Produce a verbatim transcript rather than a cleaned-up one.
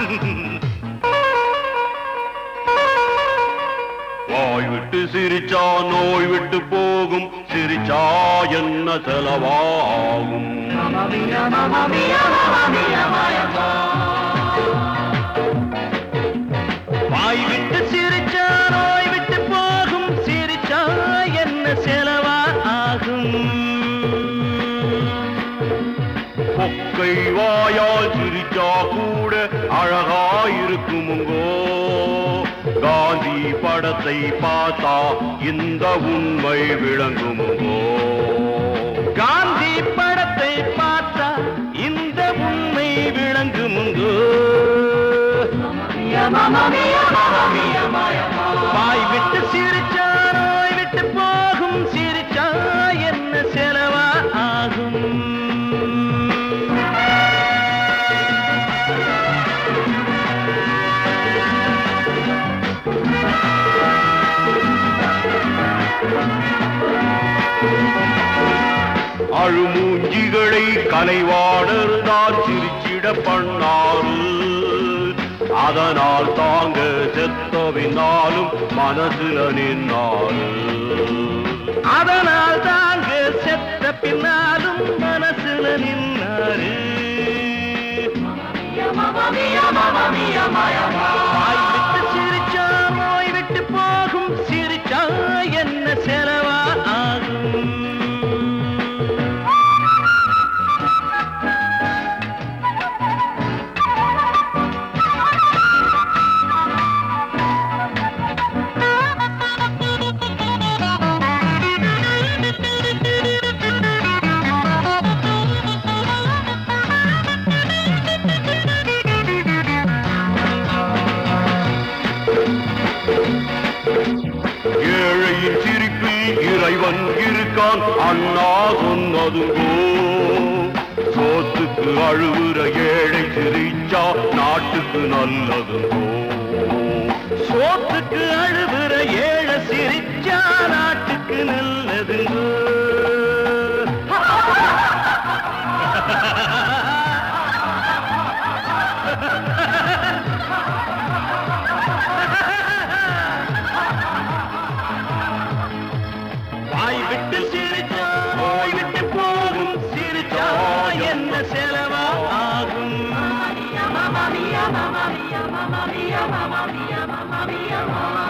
வாய் விட்டு சிரிச்சா நோய் விட்டு போகும், சிரிச்சா என்ன செலவாகும்? வாய் விட்டு சிரிச்சா நோய் விட்டு போகும், சிரிச்சா என்ன செலவா ஆகும்? பொக்கை வாயால் சிரிச்சா கூட அழகாயிருக்குமுங்கோ, காந்தி படத்தை பார்த்தா இந்த உண்மை விளங்குமுங்கோ. காந்தி படத்தை பார்த்தா இந்த உண்மை விளங்குமுங்கோ. வாய் விட்டு சிரிச்சா நோய் விட்டு போகும், சிரிச்சா என்ன செலவா ஆகும்? அழுமூஞ்சிகளை கலைவாணர்தான் சிரிச்சிட பண்ணாரு, அதனால் தாங்க செத்தவினாலும் மனசுல நின்னாரு. அதனால் தாங்க செத்த பின்னாலும் மனசுல நின்னாரு. வாய் விட்டு சிரிச்சா நோய் விட்டு போகும், சிரிச்சா என்ன செலவா ஆகும்? ஏழையின் சிரிப்பில் இறைவன் இருக்கான் அண்ணா சொன்னதுங்கோ, சோத்துக்கு அழுவுற ஏழை சிரிச்சா நாட்டுக்கு நல்லதுங்கோ. சோத்துக்கு அழுவுற ஏழை சிரிச்சா நாட்டுக்கு நல்லதுங்கோ. வாய் விட்டு சிரிச்சா நோய் விட்டு போகும், சிரிச்சா என்ன செலவா ஆகும்?